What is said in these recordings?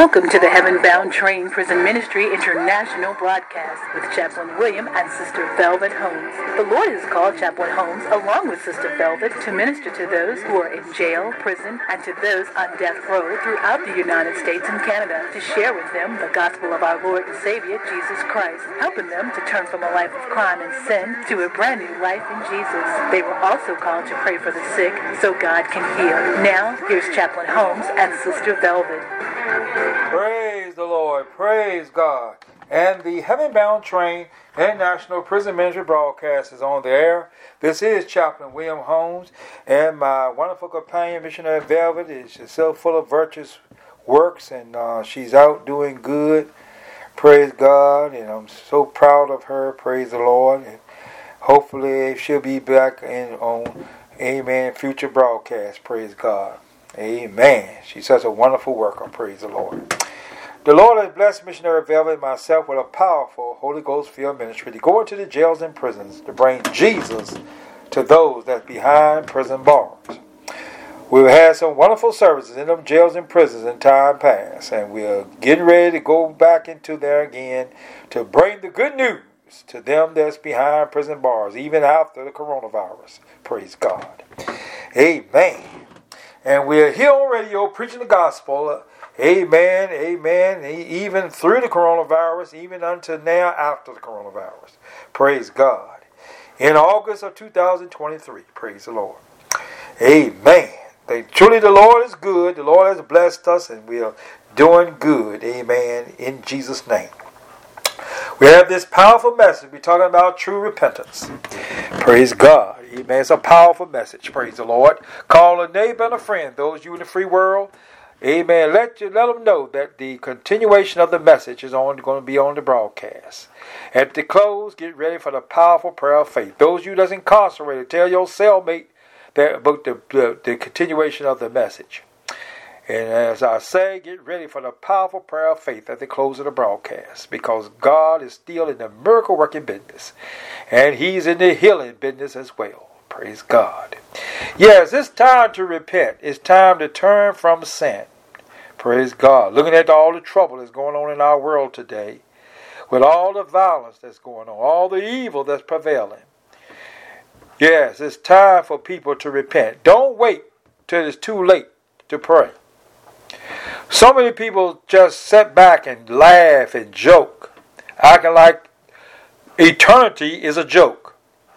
Welcome to the Heaven Bound Train Prison Ministry International broadcast with Chaplain William and Sister Velvet Holmes. The Lord has called Chaplain Holmes along with Sister Velvet to minister to those who are in jail, prison, and to those on death row throughout the United States and Canada to share with them the gospel of our Lord and Savior, Jesus Christ, helping them to turn from a life of crime and sin to a brand new life in Jesus. They were also called to pray for the sick so God can heal. Now, here's Chaplain Holmes and Sister Velvet. Praise the Lord, praise God. And the Heaven Bound Train International Prison Ministry broadcast is on the air. This is Chaplain William Holmes, and my wonderful companion, Missionary Velvet, is so full of virtuous works, and she's out doing good. Praise God, and I'm so proud of her. Praise the Lord. And hopefully she'll be back on Amen future broadcast. Praise God. Amen. She's such a wonderful worker. Praise the Lord. The Lord has blessed Missionary Velvet and myself with a powerful Holy Ghost-filled ministry to go into the jails and prisons to bring Jesus to those that's behind prison bars. We've had some wonderful services in them jails and prisons in time past, and we're getting ready to go back into there again to bring the good news to them that's behind prison bars, even after the coronavirus. Praise God. Amen. And we're here on radio preaching the gospel. Amen, amen. Even through the coronavirus, even until now after the coronavirus. Praise God. In August of 2023. Praise the Lord. Amen. Truly the Lord is good. The Lord has blessed us and we are doing good. Amen. In Jesus' name. We have this powerful message. We're talking about true repentance. Praise God. Amen. It's a powerful message. Praise the Lord. Call a neighbor and a friend. Those you in the free world. Amen. Let them know that the continuation of the message is going to be on the broadcast. At the close, get ready for the powerful prayer of faith. Those you that's incarcerated, tell your cellmate that about the continuation of the message. And as I say, get ready for the powerful prayer of faith at the close of the broadcast, because God is still in the miracle working business, and He's in the healing business as well. Praise God. Yes, it's time to repent. It's time to turn from sin. Praise God. Looking at all the trouble that's going on in our world today, with all the violence that's going on, all the evil that's prevailing. Yes, it's time for people to repent. Don't wait till it's too late to pray. So many people just sit back and laugh and joke, acting like eternity is a joke.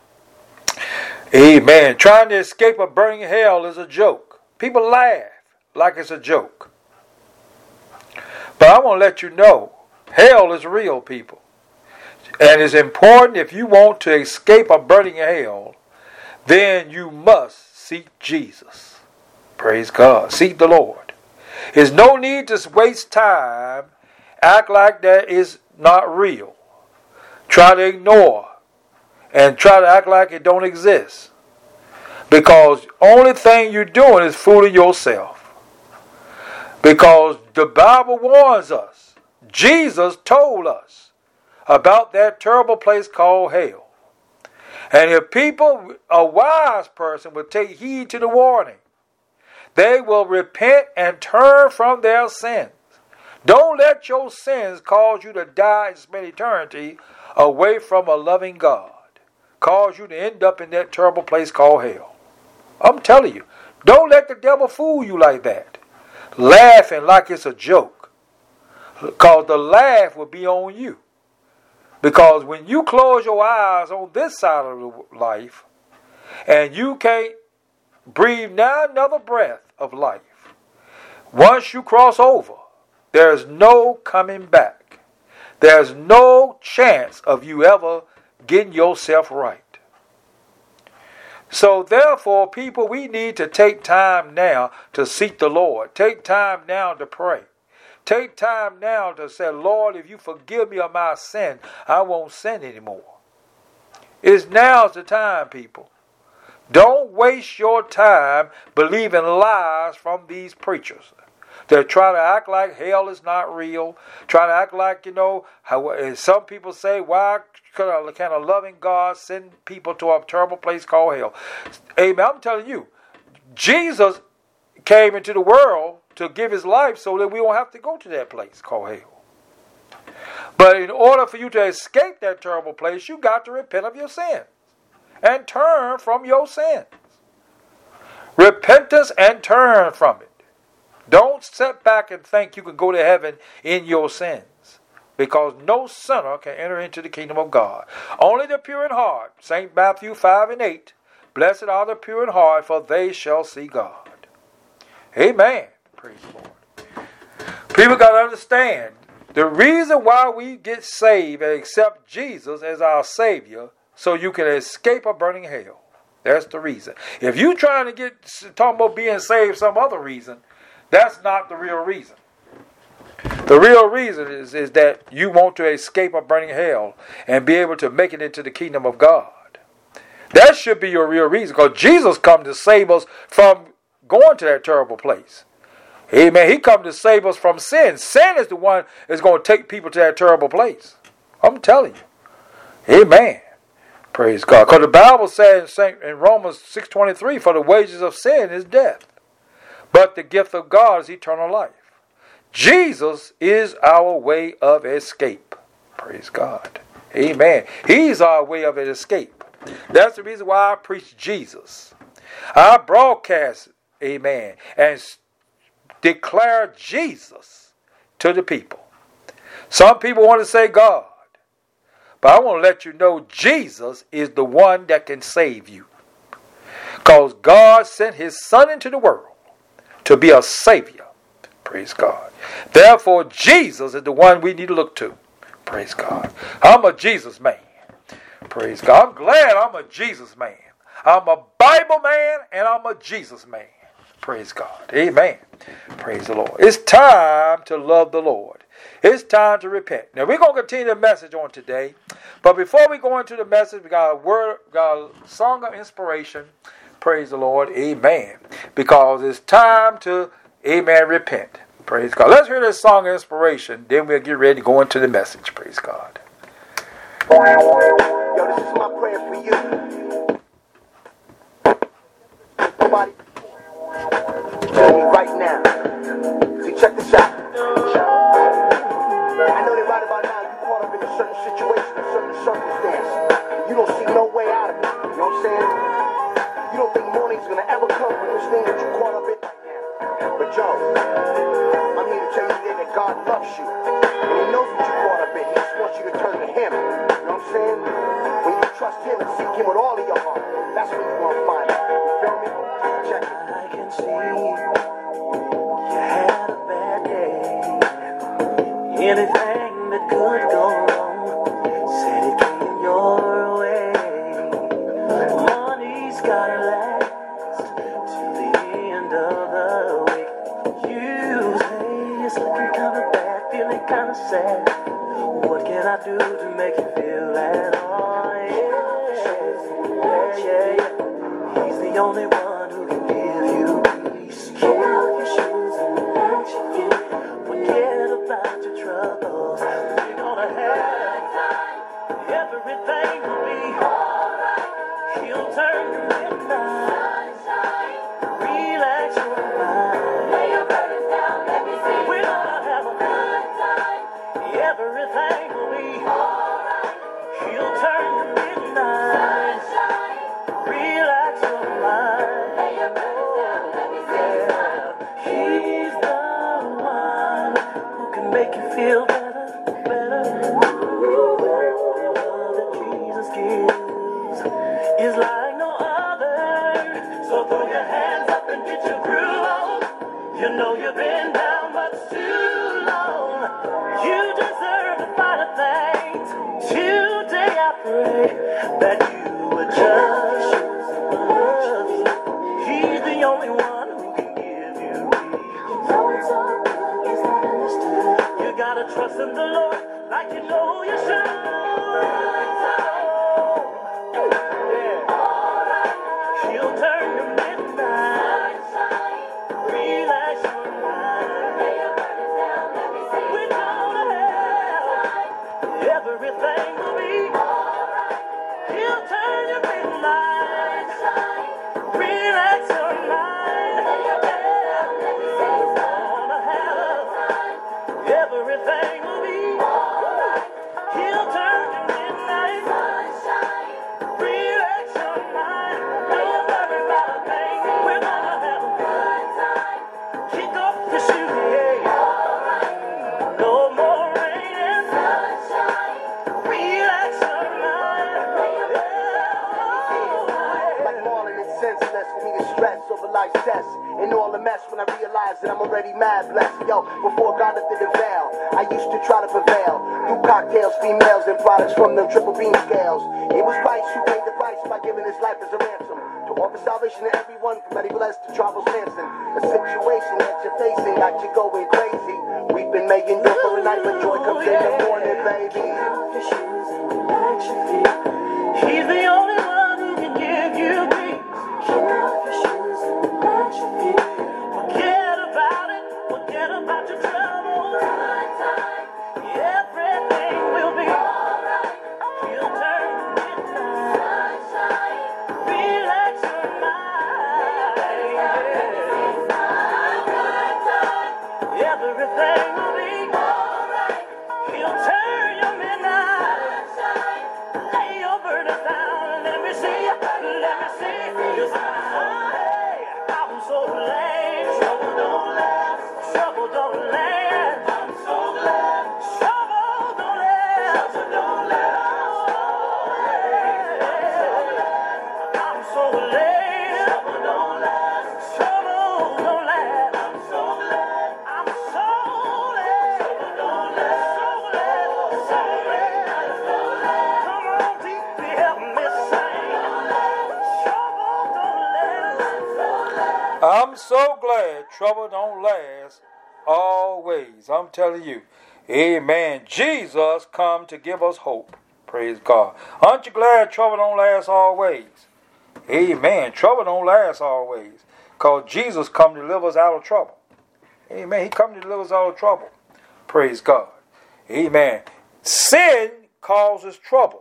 Amen. Trying to escape a burning hell is a joke. People laugh like it's a joke. But I want to let you know, hell is real, people. And it's important, if you want to escape a burning hell, then you must seek Jesus. Praise God. Seek the Lord. There's no need to waste time, act like that is not real. Try to ignore and try to act like it don't exist. Because only thing you're doing is fooling yourself. Because the Bible warns us. Jesus told us about that terrible place called hell. And if people, a wise person, would take heed to the warning, they will repent and turn from their sins. Don't let your sins cause you to die and spend eternity away from a loving God. Cause you to end up in that terrible place called hell. I'm telling you, don't let the devil fool you like that. Laughing like it's a joke. Because the laugh will be on you. Because when you close your eyes on this side of life, and you can't breathe now another breath of life, once you cross over, there's no coming back. There's no chance of you ever getting yourself right. So therefore, people, we need to take time now to seek the Lord. Take time now to pray. Take time now to say, Lord, if you forgive me of my sin, I won't sin anymore. It's now's the time, people. Don't waste your time believing lies from these preachers. They try to act like hell is not real. Try to act like, how some people say, why can a loving God send people to a terrible place called hell? Amen. I'm telling you, Jesus came into the world to give his life so that we don't have to go to that place called hell. But in order for you to escape that terrible place, you got to repent of your sins and turn from your sins. Repentance and turn from it. Don't sit back and think you can go to heaven in your sins, because no sinner can enter into the kingdom of God. Only the pure in heart. St. Matthew 5:8. Blessed are the pure in heart, for they shall see God. Amen. Praise the Lord. People got to understand the reason why we get saved and accept Jesus as our Savior, so you can escape a burning hell. That's the reason. If you trying to talking about being saved some other reason, that's not the real reason. The real reason is that you want to escape a burning hell and be able to make it into the kingdom of God. That should be your real reason, because Jesus come to save us from going to that terrible place. Amen. He come to save us from sin. Sin is the one that's going to take people to that terrible place. I'm telling you. Amen. Praise God. Because the Bible says in Romans 6:23, for the wages of sin is death, but the gift of God is eternal life. Jesus is our way of escape. Praise God. Amen. He's our way of escape. That's the reason why I preach Jesus. I broadcast, amen, and declare Jesus to the people. Some people want to say God, but I want to let you know Jesus is the one that can save you. Because God sent his Son into the world to be a Savior. Praise God. Therefore, Jesus is the one we need to look to. Praise God. I'm a Jesus man. Praise God. I'm glad I'm a Jesus man. I'm a Bible man and I'm a Jesus man. Praise God. Amen. Praise the Lord. It's time to love the Lord. It's time to repent. Now we're going to continue the message on today. But before we go into the message, we got a song of inspiration. Praise the Lord. Amen. Because it's time to, amen, repent. Praise God. Let's hear this song of inspiration. Then we'll get ready to go into the message. Praise God. Yo, this is my prayer for you. Nobody tell me right now. See, check this out. I know that right about now you caught up in a certain situation, a certain circumstance. You don't see no way out of it. You know what I'm saying? You don't think morning's gonna ever come from this thing that you caught up in right now. But yo, I'm here to tell you today that God loves you. And he knows what you caught up in. He just wants you to turn to him. You know what I'm saying? When you trust him and seek him with all of your heart, that's when you're gonna find it. You feel me? Check it. I can see you had a bad day. Anything that could go wrong, said it came your way. Money's gotta last till the end of the week. You say it's looking kinda bad, feeling kinda sad. What can I do to make you feel at all? Yeah. He's the only one who can give you peace. Kick off your shoes and let your feet. Forget about your troubles. You're gonna have everything will be alright. He'll turn your midnight. Relax your mind. Lay your burdens down, let me see. We're gonna have a good time. Everything will be alright. He'll turn your midnight. Relax your mind. Lay your burdens down, let me see. He's the one who can make you feel better, better. The love that Jesus gives is like no other. So throw your hands up and get your groove on. You know you've been down much too long. You deserve the finer things. Today I pray that you would just. He's the only one who can give you peace. You gotta trust in the Lord like you know you should. Yeah. He'll turn your midnight. Relax your mind. We're gonna have everything will be alright. He'll turn your midnight. Relax your mind. That's when I realized that I'm already mad blessed. Yo, before God lifted the veil, I used to try to prevail through cocktails, females, and products from them triple beam scales. It was Christ who paid the price by giving his life as a ransom to offer salvation to everyone from Eddie Bless to Charles Manson. A situation that you're facing got you going crazy. We've been making do for a night, but joy comes in the morning, baby. Your shoes and relax your feet. He's the only one who can give you peace. Kick off your shoes and relax your feet. Forget about it. Forget about your troubles. Everything will be alright. He'll turn midnight. Relax your mind. Everything will be alright. He'll turn your midnight. Lay your burdens down. Let me see. Let me see. Hey, I'm so glad. Trouble don't last. Trouble don't last. I'm so glad. Trouble don't last. Trouble don't last. I'm so glad. Trouble don't last. Trouble don't last. I'm so glad. I'm so glad. Trouble don't last. So glad. So glad. Come on, TP, help me sing. Trouble don't last. I'm so glad trouble don't last always. I'm telling you. Amen. Jesus come to give us hope. Praise God. Aren't you glad trouble don't last always? Amen. Trouble don't last always. Because Jesus come to deliver us out of trouble. Amen. He come to deliver us out of trouble. Praise God. Amen. Sin causes trouble.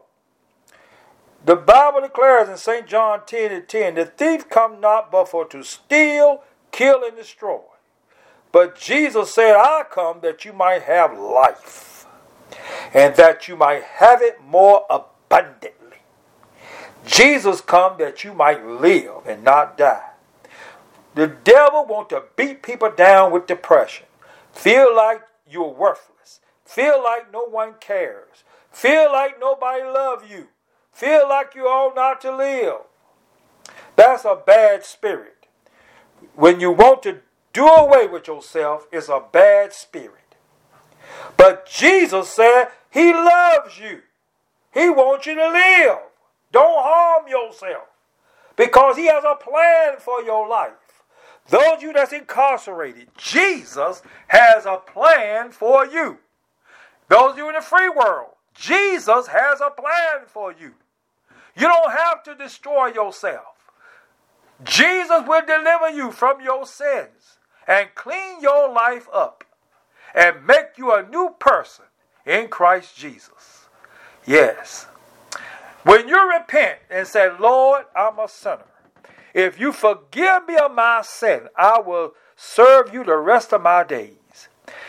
The Bible declares in St. John 10:10, the thief come not but for to steal, kill, and destroy. But Jesus said, I come that you might have life, and that you might have it more abundantly. Jesus come that you might live and not die. The devil wants to beat people down with depression. Feel like you're worthless. Feel like no one cares. Feel like nobody loves you. Feel like you ought not to live. That's a bad spirit. When you want to do away with yourself, it's a bad spirit. But Jesus said he loves you. He wants you to live. Don't harm yourself. Because he has a plan for your life. Those of you that's incarcerated, Jesus has a plan for you. Those of you in the free world, Jesus has a plan for you. You don't have to destroy yourself. Jesus will deliver you from your sins and clean your life up and make you a new person in Christ Jesus. Yes. When you repent and say, Lord, I'm a sinner. If you forgive me of my sin, I will serve you the rest of my days.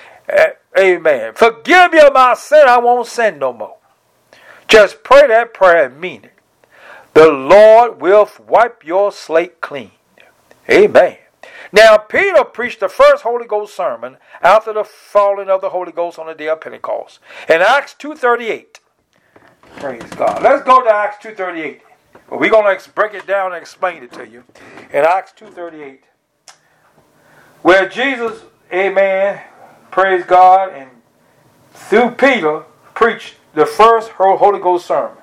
Amen. Forgive me of my sin, I won't sin no more. Just pray that prayer and mean it. The Lord will wipe your slate clean. Amen. Now, Peter preached the first Holy Ghost sermon after the falling of the Holy Ghost on the day of Pentecost. In Acts 2:38. Praise God. Let's go to Acts 2:38. Well, we're going to break it down and explain it to you. In Acts 2:38. Where Jesus, amen, praise God, and through Peter preached the first Holy Ghost sermon.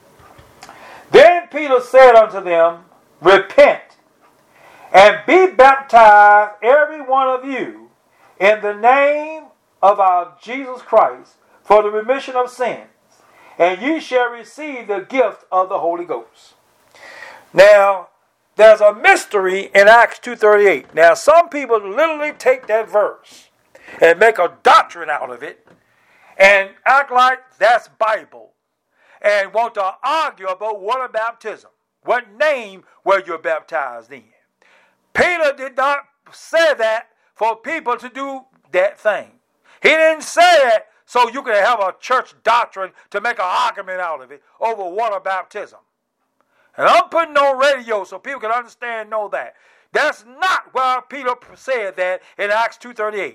Then Peter said unto them, repent, and be baptized, every one of you, in the name of our Jesus Christ, for the remission of sins, and ye shall receive the gift of the Holy Ghost. Now, there's a mystery in Acts 2:38. Now, some people literally take that verse and make a doctrine out of it and act like that's Bible and want to argue about water baptism. What name were you baptized in? Peter did not say that for people to do that thing. He didn't say it so you could have a church doctrine to make an argument out of it over water baptism. And I'm putting on radio so people can understand and know that. That's not where Peter said that in Acts 2:38.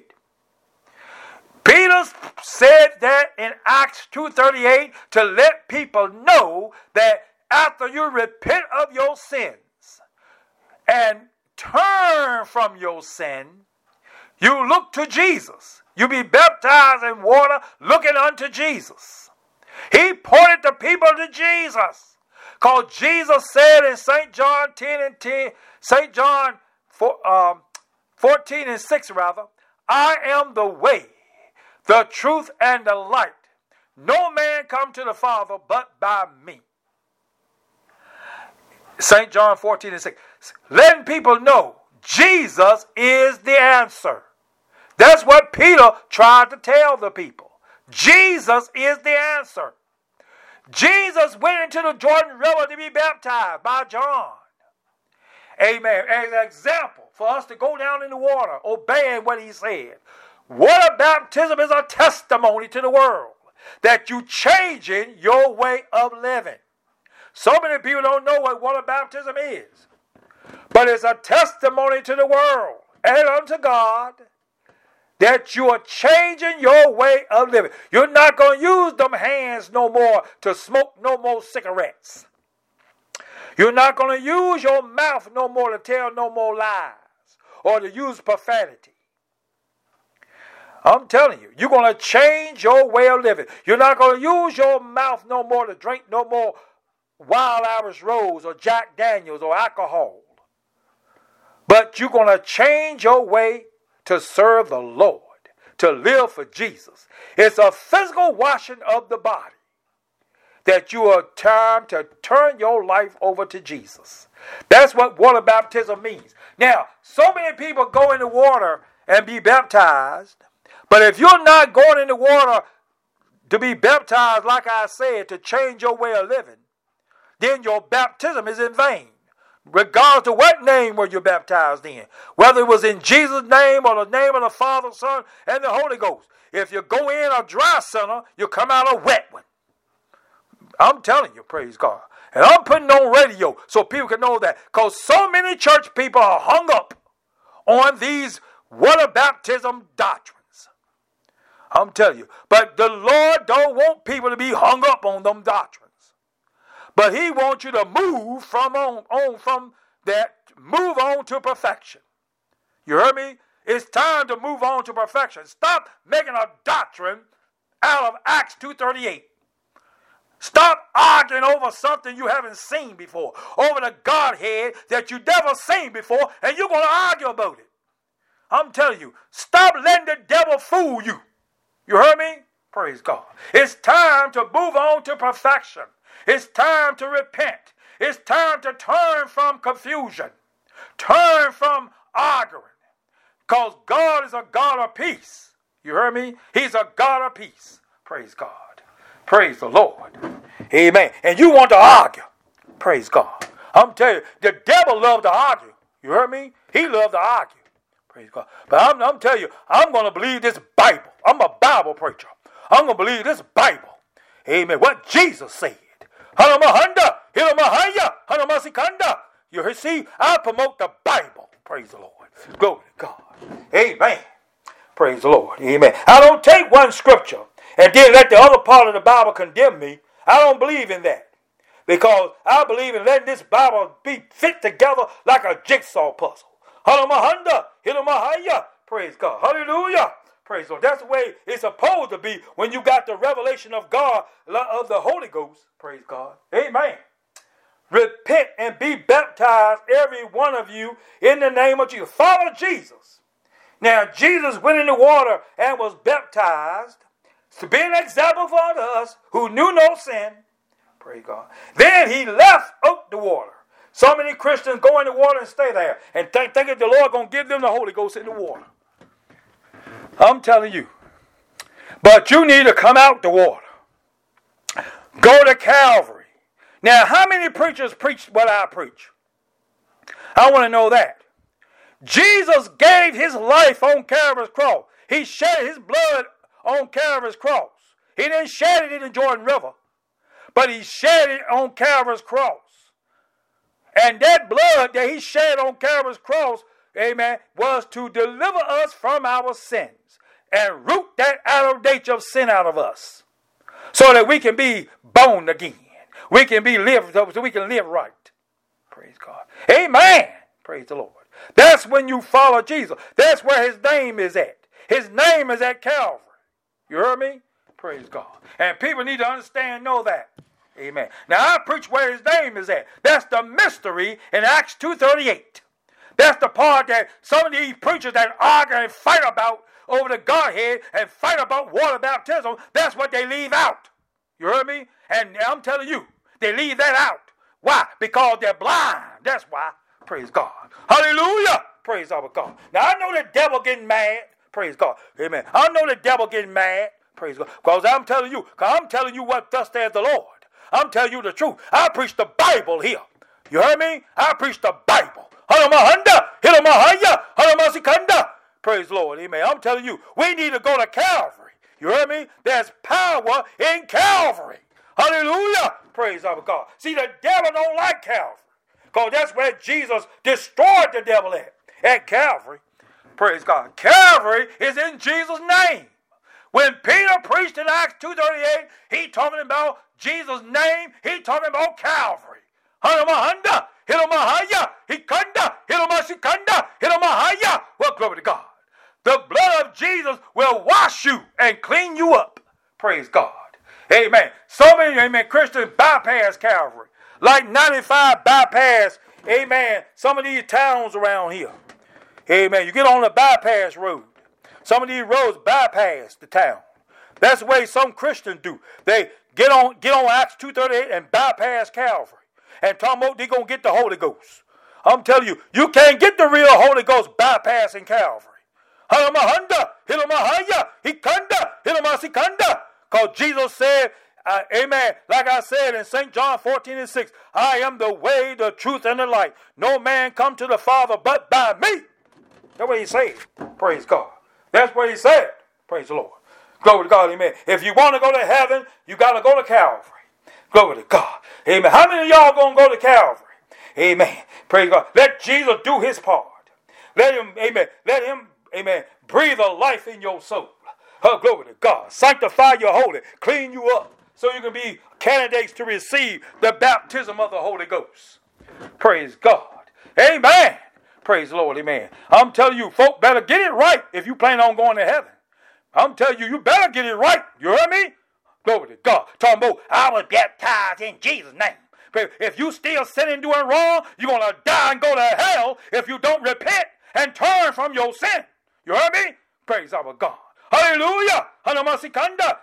Peter said that in Acts 2:38 to let people know that after you repent of your sins and turn from your sin, you look to Jesus. You be baptized in water looking unto Jesus. He pointed the people to Jesus. Because Jesus said in St. John 10 and 10, St. John 14 and 6 rather, I am the way, the truth, and the light. No man come to the Father but by me. St. John 14 and 6. Letting people know Jesus is the answer. That's what Peter tried to tell the people. Jesus is the answer. Jesus went into the Jordan River to be baptized by John. Amen. As an example for us to go down in the water, obeying what he said. Water baptism is a testimony to the world that you changing your way of living. So many people don't know what water baptism is. But it's a testimony to the world and unto God that you are changing your way of living. You're not going to use them hands no more to smoke no more cigarettes. You're not going to use your mouth no more to tell no more lies or to use profanity. I'm telling you, you're going to change your way of living. You're not going to use your mouth no more to drink no more Wild Irish Rose or Jack Daniels or alcohol. But you're going to change your way to serve the Lord, to live for Jesus. It's a physical washing of the body that you are time to turn your life over to Jesus. That's what water baptism means. Now, so many people go in the water and be baptized, but if you're not going in the water to be baptized, like I said, to change your way of living, then your baptism is in vain. Regardless of what name were you baptized in, whether it was in Jesus' name or the name of the Father, Son, and the Holy Ghost. If you go in a dry sinner, you come out a wet one. I'm telling you, praise God. And I'm putting on radio so people can know that. Because so many church people are hung up on these water baptism doctrines. I'm telling you. But the Lord don't want people to be hung up on them doctrines. But he wants you to move from that, move on to perfection. You heard me? It's time to move on to perfection. Stop making a doctrine out of Acts 2:38. Stop arguing over something you haven't seen before, over the Godhead that you never seen before, and you're going to argue about it. I'm telling you, stop letting the devil fool you. You heard me? Praise God. It's time to move on to perfection. It's time to repent. It's time to turn from confusion. Turn from arguing. Because God is a God of peace. You heard me? He's a God of peace. Praise God. Praise the Lord. Amen. And you want to argue. Praise God. I'm telling you, the devil loves to argue. You heard me? He loves to argue. Praise God. But I'm telling you, I'm going to believe this Bible. I'm a Bible preacher. I'm going to believe this Bible. Amen. What Jesus said. You see, I promote the Bible. Praise the Lord. Glory to God. Amen. Praise the Lord. Amen. I don't take one scripture and then let the other part of the Bible condemn me. I don't believe in that. Because I believe in letting this Bible be fit together like a jigsaw puzzle. Praise God. Hallelujah. Praise the Lord. That's the way it's supposed to be when you got the revelation of God, of the Holy Ghost. Praise God. Amen. Repent and be baptized, every one of you, in the name of Jesus. Follow Jesus. Now, Jesus went in the water and was baptized to be an example for us who knew no sin. Praise God. Then he left out the water. So many Christians go in the water and stay there and think that the Lord going to give them the Holy Ghost in the water. I'm telling you. But you need to come out the water. Go to Calvary. Now, how many preachers preach what I preach? I want to know that. Jesus gave his life on Calvary's cross. He shed his blood on Calvary's cross. He didn't shed it in the Jordan River, but he shed it on Calvary's cross. And that blood that he shed on Calvary's cross, amen, was to deliver us from our sins and root that out of nature of sin out of us so that we can be born again. We can be lived, so we can live right. Praise God. Amen. Praise the Lord. That's when you follow Jesus. That's where his name is at. His name is at Calvary. You heard me? Praise God. And people need to understand, know that. Amen. Now I preach where his name is at. That's the mystery in Acts 2:38. That's the part that some of these preachers that argue and fight about over the Godhead and fight about water baptism, that's what they leave out. You heard me? And I'm telling you, they leave that out. Why? Because they're blind. That's why. Praise God. Hallelujah. Praise our God. Now I know the devil getting mad. Praise God. Amen. I know the devil getting mad. Praise God. Because I'm telling you what thus says the Lord. I'm telling you the truth. I preach the Bible here. You heard me? I preach the Bible. Praise the Lord. Amen. I'm telling you, we need to go to Calvary. You heard me? There's power in Calvary. Hallelujah. Praise our God. See, the devil don't like Calvary. Because that's where Jesus destroyed the devil at Calvary. Praise God. Calvary is in Jesus' name. When Peter preached in Acts 2:38, he talking about Jesus' name. He talking about Calvary. Well, glory to God. The blood of Jesus will wash you and clean you up. Praise God. Amen. So many, Christians bypass Calvary. Like 95 bypass, some of these towns around here. Amen. You get on the bypass road. Some of these roads bypass the town. That's the way some Christians do. They get on Acts 2:38 and bypass Calvary. And talking about they're going to get the Holy Ghost. I'm telling you, you can't get the real Holy Ghost bypassing Calvary. Because Jesus said, amen, like I said in St. John 14:6, I am the way, the truth, and the light. No man come to the Father but by me. That's what he said. Praise God. That's what he said. Praise the Lord. Glory to God. Amen. If you want to go to heaven, you got to go to Calvary. Glory to God. Amen. How many of y'all going to go to Calvary? Amen. Praise God. Let Jesus do his part. Let him, amen, breathe a life in your soul. Oh, glory to God. Sanctify your holy. Clean you up so you can be candidates to receive the baptism of the Holy Ghost. Praise God. Amen. Praise the Lord. Amen. I'm telling you, folk better get it right if you plan on going to heaven. I'm telling you, you better get it right. You heard me? Glory to God. Talking about, I was baptized in Jesus' name. But if you still sinning and doing wrong, you're going to die and go to hell if you don't repent and turn from your sin. You heard me? Praise our God. Hallelujah. Hanamasikanda.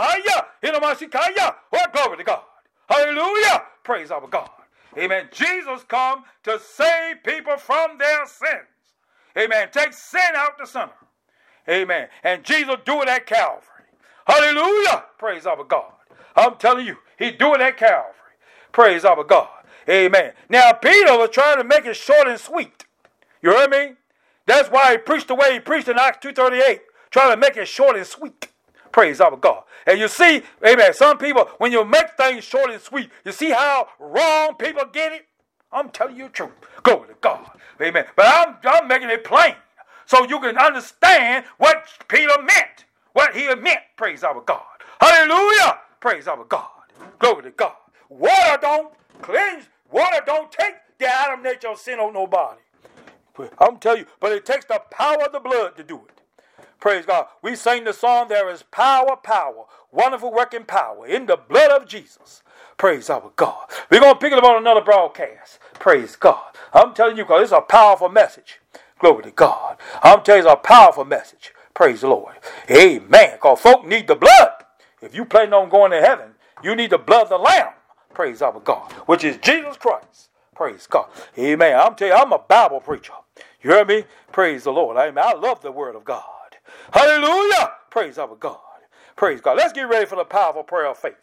Hinamahaya. Oh, glory to God. Hallelujah. Praise our God. Amen. Jesus come to save people from their sins. Amen. Take sin out the sinner. Amen. And Jesus do it at Calvary. Hallelujah. Praise our God. I'm telling you, he do it at Calvary. Praise our God. Amen. Now, Peter was trying to make it short and sweet. You heard me? That's why he preached the way he preached in Acts 2:38, trying to make it short and sweet. Praise our God. And you see, amen, some people, when you make things short and sweet, you see how wrong people get it? I'm telling you the truth. Glory to God. Amen. But I'm making it plain so you can understand what Peter meant, what he meant. Praise our God. Hallelujah. Praise our God. Glory to God. Water don't cleanse. Water don't take the Adam nature of sin on nobody. I'm telling you, but it takes the power of the blood to do it. Praise God. We sing the song, there is power, wonderful working power in the blood of Jesus. Praise our God. We're going to pick it up on another broadcast. Praise God. I'm telling you, because it's a powerful message. Glory to God. I'm telling you, it's a powerful message. Praise the Lord. Amen. Because folk need the blood. If you plan on going to heaven, you need the blood of the Lamb. Praise our God. Which is Jesus Christ. Praise God. Amen. I'm telling you, I'm a Bible preacher. You hear me? Praise the Lord. Amen. I love the word of God. Hallelujah. Praise our God. Praise God. Let's get ready for the powerful prayer of faith.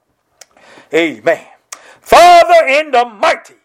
Amen. Father, in the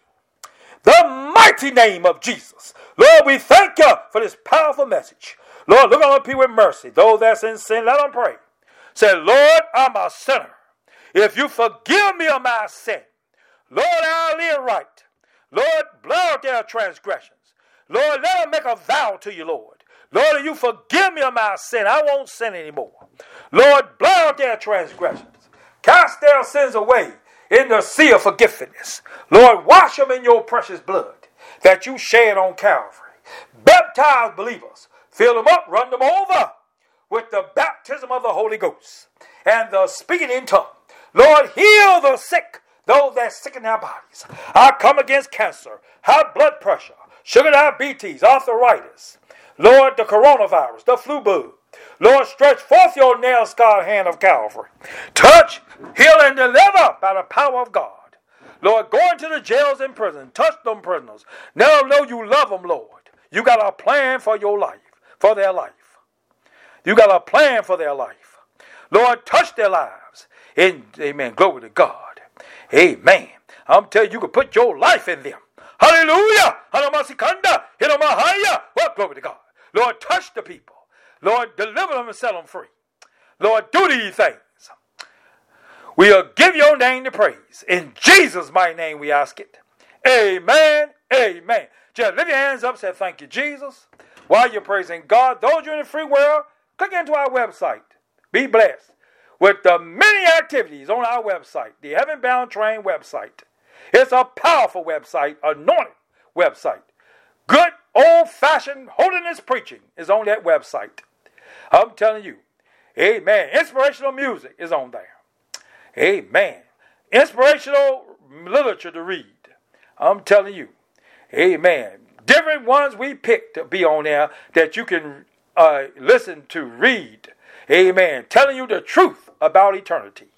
mighty name of Jesus, Lord, we thank you for this powerful message. Lord, look on the people with mercy. Those that's in sin, let them pray. Say, Lord, I'm a sinner. If you forgive me of my sin, Lord, I'll live right. Lord, blot out their transgressions. Lord, let them make a vow to you, Lord. Lord, if you forgive me of my sin, I won't sin anymore. Lord, blot out their transgressions. Cast their sins away in the sea of forgiveness. Lord, wash them in your precious blood that you shed on Calvary. baptize believers. Fill them up, run them over with the baptism of the Holy Ghost and the speaking in tongues. Lord, heal the sick, those that are sick in their bodies. I come against cancer, high blood pressure, sugar diabetes, arthritis. Lord, the coronavirus, the flu bug. Lord, stretch forth your nail-scarred hand of Calvary. Touch, heal, and deliver by the power of God. Lord, go into the jails and prisons. Touch them prisoners. Let them know you love them, Lord. You got a plan for your life, for their life. You got a plan for their life. Lord, touch their lives. Amen. Glory to God. Amen. I'm telling you, you can put your life in them. Hallelujah. Well, glory to God. Lord, touch the people. Lord, deliver them and set them free. Lord, do these things. We'll give your name the praise. In Jesus' mighty name we ask it. Amen. Amen. Just lift your hands up and say thank you, Jesus. While you're praising God, those you in the free world, click into our website. Be blessed with the many activities on our website, the Heaven Bound Train website. It's a powerful website, anointed website. Good old-fashioned holiness preaching is on that website. I'm telling you. Amen. Inspirational music is on there. Amen. Inspirational literature to read. I'm telling you. Amen. Different ones we picked to be on there that you can listen to, read. Amen. Telling you the truth about eternity.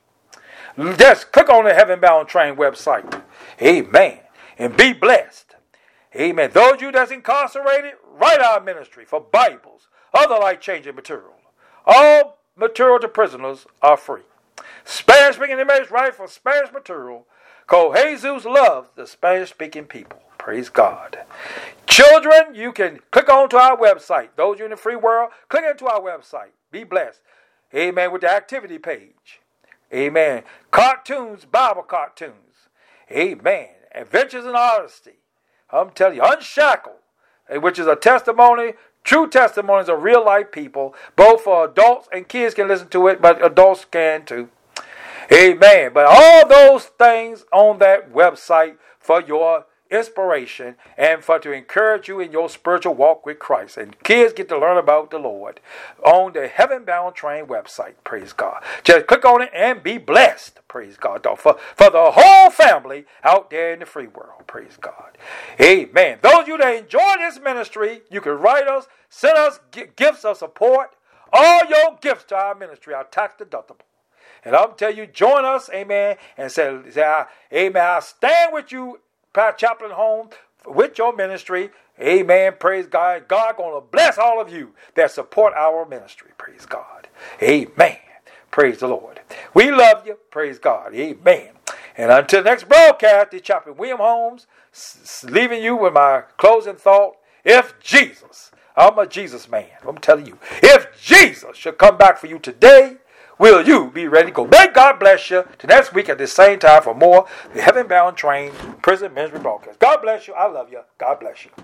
Just click on the Heaven Bound Train website. Amen. And be blessed. Amen. Those of you that's incarcerated, write our ministry for Bibles, other life-changing material. All material to prisoners are free. Spanish-speaking images, right, for Spanish material, called Jesus loves the Spanish-speaking people. Praise God. Children, you can click on to our website. Those of you in the free world, click into our website. Be blessed. Amen. With the activity page. Amen. Cartoons, Bible cartoons. Amen. Adventures in Honesty. I'm telling you, Unshackled, which is a testimony, true testimonies of real life people, both for adults and kids can listen to it, but adults can too. Amen. But all those things on that website for your inspiration and for to encourage you in your spiritual walk with Christ. And kids get to learn about the Lord on the Heaven Bound Train website. Praise God. Just click on it and be blessed. Praise God. For the whole family out there in the free world. Praise God. Amen. Those of you that enjoy this ministry, you can write us, send us gifts of support. All your gifts to our ministry are tax deductible. And I'm telling you, join us, amen, and say amen, I stand with you, Chaplain Holmes, with your ministry. Amen. Praise God. God going to bless all of you that support our ministry. Praise God. Amen. Praise the Lord. We love you. Praise God. Amen. And until the next broadcast, the Chaplain William Holmes, leaving you with my closing thought. If Jesus, I'm a Jesus man. I'm telling you, if Jesus should come back for you today, will you be ready to go? May God bless you to next week at the same time for more the Heaven Bound Train Prison Ministry broadcast. God bless you. I love you. God bless you.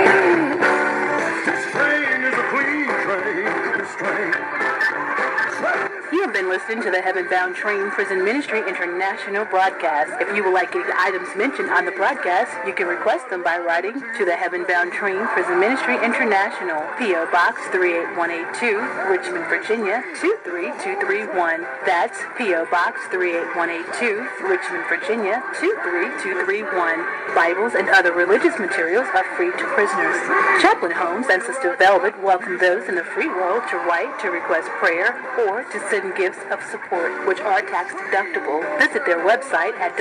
This train is a clean train. This train. You have been listening to the Heaven Bound Train Prison Ministry International broadcast. If you would like any items mentioned on the broadcast, you can request them by writing to the Heaven Bound Train Prison Ministry International, P.O. Box 38182, Richmond, Virginia 23231. That's P.O. Box 38182, Richmond, Virginia 23231. Bibles and other religious materials are free to prisoners. Chaplain Holmes and Sister Velvet welcome those in the free world to write to request prayer or to send gifts of support, which are tax deductible. Visit their website at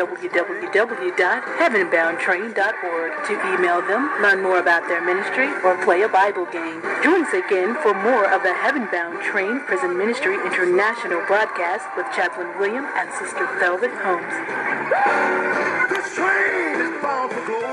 www.heavenboundtrain.org to email them, learn more about their ministry, or play a Bible game. Join us again for more of the Heaven Bound Train Prison Ministry International broadcast with Chaplain William and Sister Velvet Holmes. This train is bound for glory.